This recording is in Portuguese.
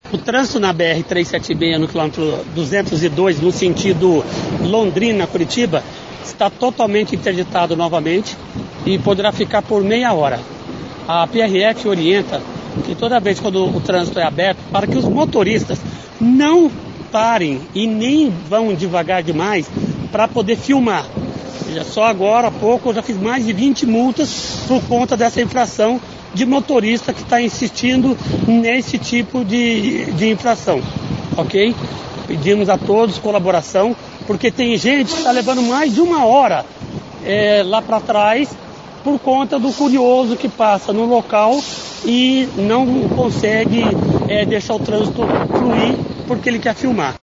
O trânsito na BR-376, no quilômetro 202, no sentido Londrina-Curitiba, está totalmente interditado novamente e poderá ficar por meia hora. A PRF orienta que toda vez quando o trânsito é aberto, para que os motoristas não parem e nem vão devagar demais para poder filmar. Só agora há pouco eu já fiz mais de 20 multas por conta dessa infração de motorista que está insistindo nesse tipo de infração, ok? Pedimos a todos colaboração, porque tem gente que está levando mais de uma hora lá para trás por conta do curioso que passa no local e não consegue deixar o trânsito fluir porque ele quer filmar.